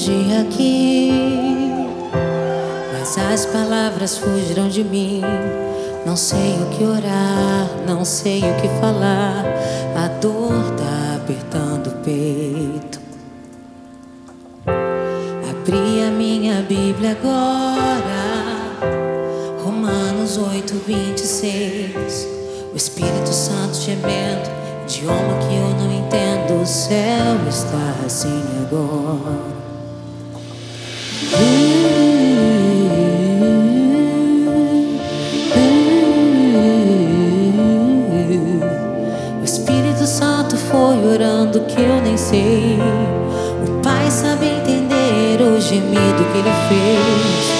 hoje aqui, mas as palavras fugiram de mim. Não sei o que orar, não sei o que falar. A dor tá apertando o peito. Abri a minha Bíblia agora, Romanos 8:26. O Espírito Santo gemendo, idioma que eu não entendo. O céu está assim agora. O Espírito Santo foi orando que eu nem sei. O Pai sabe entender o gemido que Ele fez.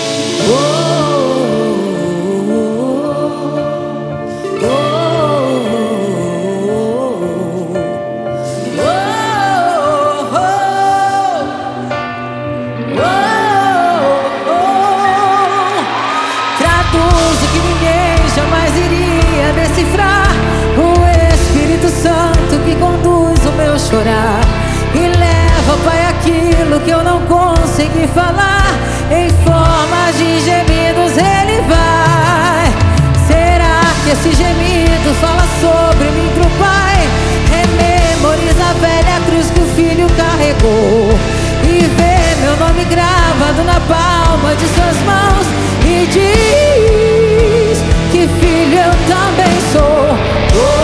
Traduzo que ninguém jamais iria decifrar. O Espírito Santo que conduz o meu chorar e leva, Pai, aquilo que eu não consegui falar. Em forma de gemidos Ele vai. Será que esse gemido fala sobre mim pro Pai? Rememoriza a velha cruz que o Filho carregou e vê meu nome gravado na palma de suas mãos e diz que filho eu também sou.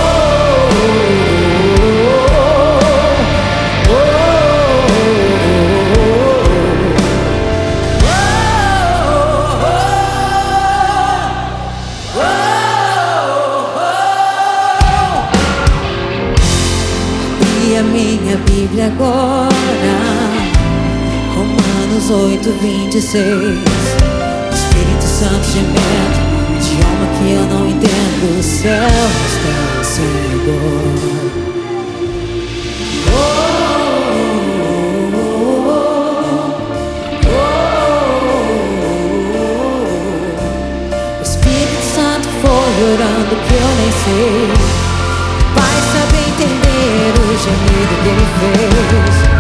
Abri a minha Bíblia agora, Romanos 8:26. Espírito Santo gemendo, idioma que eu não entendo. O céu está assim agora. O Espírito Santo foi orando que eu nem sei. O Pai sabe entender o gemido que Ele fez.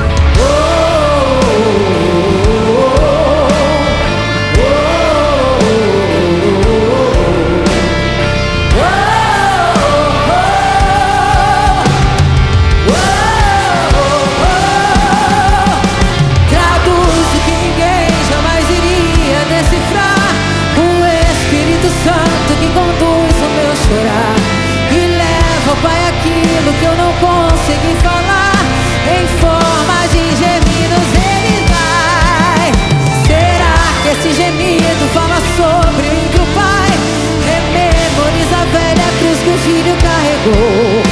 Pai, aquilo que eu não consegui falar, em forma de gemidos Ele vai. Será que esse gemido fala sobre mim pro Pai? Rememoriza a velha cruz que o Filho carregou